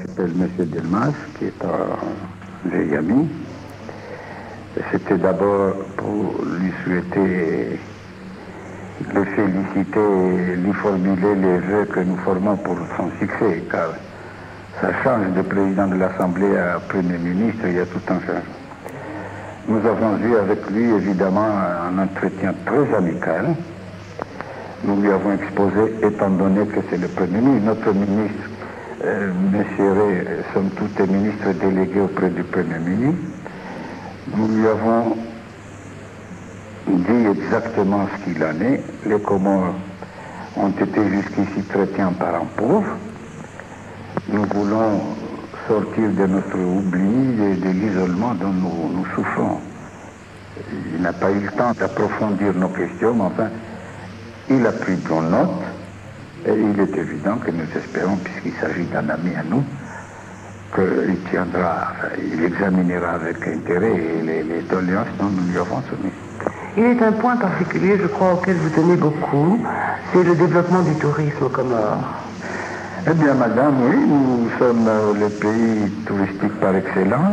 m'appelle M. Delmas, qui est un vieil ami. C'était d'abord pour lui souhaiter, le féliciter et lui formuler les vœux que nous formons pour son succès, car ça change de président de l'Assemblée à Premier ministre, il y a tout un changement. Nous avons eu avec lui, évidemment, un entretien très amical. Nous lui avons exposé, étant donné que c'est le Premier ministre, notre ministre, M. Ré, somme toute, est ministre délégué auprès du Premier ministre. Nous lui avons dit exactement ce qu'il en est. Les Comores ont été jusqu'ici traités en parents pauvres. Nous voulons sortir de notre oubli et de l'isolement dont nous souffrons. Il n'a pas eu le temps d'approfondir nos questions, mais enfin, il a pris nos notes, et il est évident que nous espérons, puisqu'il s'agit d'un ami à nous, qu'il tiendra, il examinera avec intérêt les doléances dont nous lui avons soumises. Il est un point particulier, je crois, auquel vous tenez beaucoup, c'est le développement du tourisme aux Comores. Eh bien, madame, oui, nous sommes le pays touristique par excellence.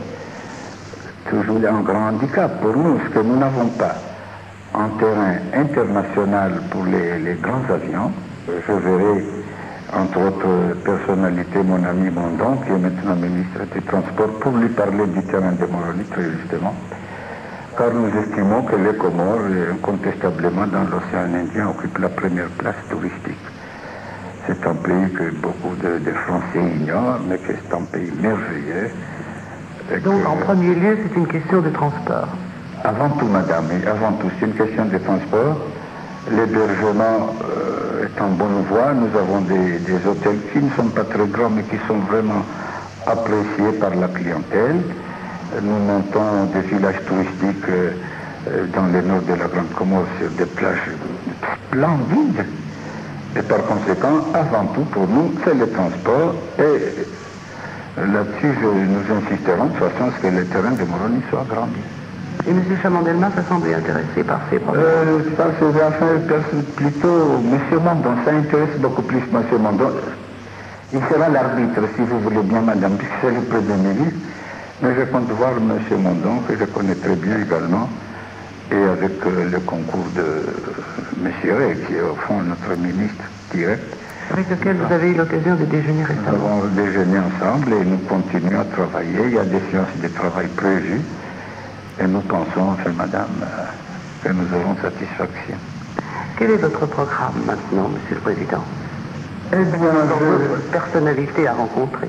Toujours un grand handicap pour nous, ce que nous n'avons pas en terrain international pour les grands avions. Je verrai, entre autres personnalités, mon ami Mondon, qui est maintenant ministre des Transports, pour lui parler du terrain de Moroni, très justement. Car nous estimons que les Comores, incontestablement dans l'océan Indien, occupent la première place touristique. C'est un pays que beaucoup de Français ignorent, mais que c'est un pays merveilleux. Donc, en premier lieu, c'est une question de transport. Avant tout, madame, et avant tout, c'est une question de transport. L'hébergement est en bonne voie. Nous avons des hôtels qui ne sont pas très grands, mais qui sont vraiment appréciés par la clientèle. Nous montons des villages touristiques dans le nord de la Grande Comore sur des plages splendides. Et par conséquent, avant tout, pour nous, c'est le transport. Et là-dessus, nous insisterons de façon à ce que le terrain de Moroni soit agrandi. Et M. Chamandelmas a semblé intéressé par ces problèmes. Ça, c'est affaire plutôt M. Mondon. Ça intéresse beaucoup plus M. Mondon. Il sera l'arbitre, si vous voulez bien, madame, puisque c'est le Premier ministre. Mais je compte voir M. Mondon, que je connais très bien également, et avec le concours de M. Ré, qui est au fond notre ministre direct. Avec lequel vous avez eu l'occasion de déjeuner récemment. Nous avons déjeuné ensemble et nous continuons à travailler. Il y a des séances de travail prévues. Et nous pensons, enfin, madame, que nous aurons satisfaction. Quel est votre programme maintenant, Monsieur le Président? Eh bien, votre personnalité à rencontrer.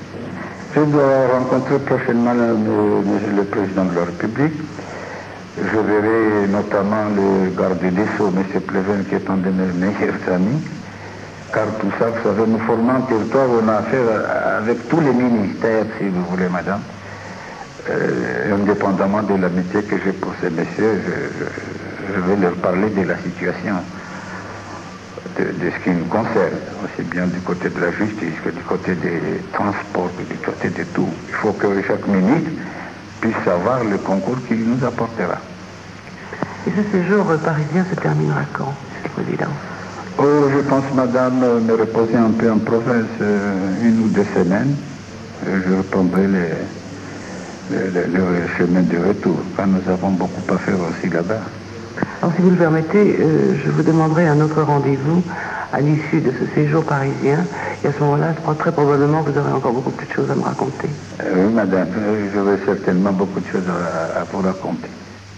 Je dois rencontrer prochainement le Président de la République. Je verrai notamment le garde des Sceaux, M. Pleven, qui est un de mes meilleurs amis. Car tout ça, vous savez, nous formons un territoire où on a affaire avec tous les ministères, si vous voulez, madame. Indépendamment de l'amitié que j'ai pour ces messieurs, je vais leur parler de la situation, de ce qui nous concerne, aussi bien du côté de la justice que du côté des transports, que du côté de tout. Il faut que chaque ministre puisse savoir le concours qu'il nous apportera. Et ce séjour parisien se terminera quand, Monsieur le Président? Oh, je pense, madame, me reposer un peu en province, 1 ou 2 semaines. Je reprendrai le chemin de retour, car nous avons beaucoup à faire aussi là-bas. Alors, si vous le permettez, je vous demanderai un autre rendez-vous à l'issue de ce séjour parisien. Et à ce moment-là, je crois très probablement que vous aurez encore beaucoup de choses à me raconter. Oui, madame, j'aurai certainement beaucoup de choses à vous raconter.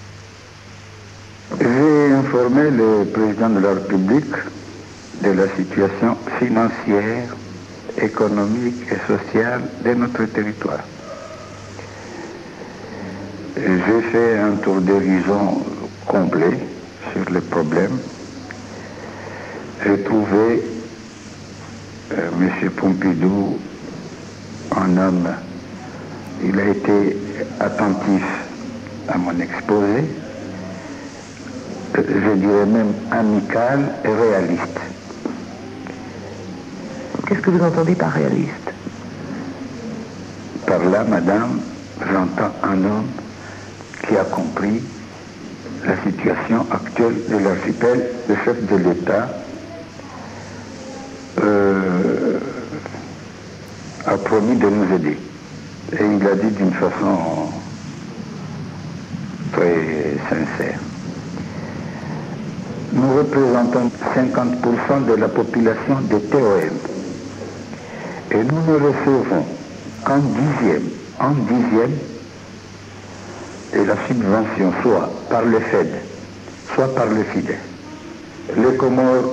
J'ai informé le président de la République de la situation financière, économique et sociale de notre territoire. J'ai fait un tour d'horizon complet sur les problèmes. J'ai trouvé M. Pompidou un homme, il a été attentif à mon exposé, je dirais même amical et réaliste. Qu'est-ce que vous entendez par réaliste? Par là, madame, j'entends un homme qui a compris la situation actuelle de l'archipel. Le chef de l'État a promis de nous aider. Et il a dit d'une façon très sincère. Nous représentons 50% de la population de TOM. Et nous ne recevons qu'un dixième de la subvention, soit par le FED, soit par le FIDE. Les Comores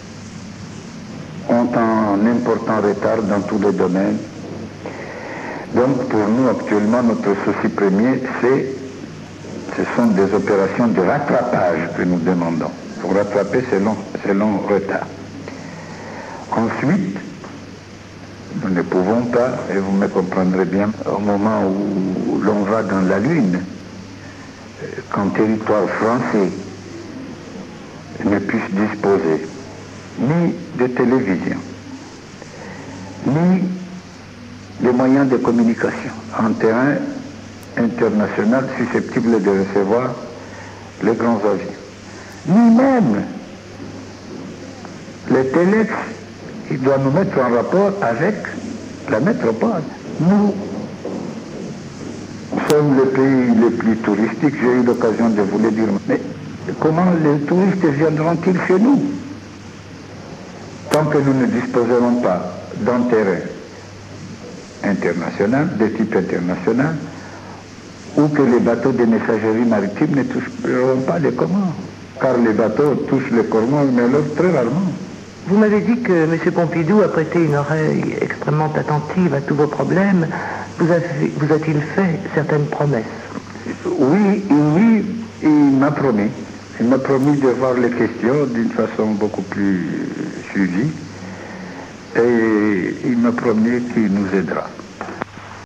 ont un important retard dans tous les domaines. Donc pour nous actuellement, notre souci premier, ce sont des opérations de rattrapage que nous demandons, pour rattraper ces longs retards. Ensuite, nous ne pouvons pas, et vous me comprendrez bien, au moment où l'on va dans la Lune, qu'un territoire français ne puisse disposer ni de télévision, ni de moyens de communication, un terrain international susceptible de recevoir les grands avions. Ni même le Telex, il doit nous mettre en rapport avec la métropole. Nous sommes le pays le plus touristique, j'ai eu l'occasion de vous le dire. Mais comment les touristes viendront-ils chez nous tant que nous ne disposerons pas d'un terrain international, de type international, ou que les bateaux de messagerie maritime ne toucheront pas les Comores, car les bateaux touchent les Comores, mais alors très rarement. Vous m'avez dit que M. Pompidou a prêté une oreille extrêmement attentive à tous vos problèmes. Vous a-t-il fait certaines promesses? Oui, il m'a promis. Il m'a promis de voir les questions d'une façon beaucoup plus suivie. Et il m'a promis qu'il nous aidera.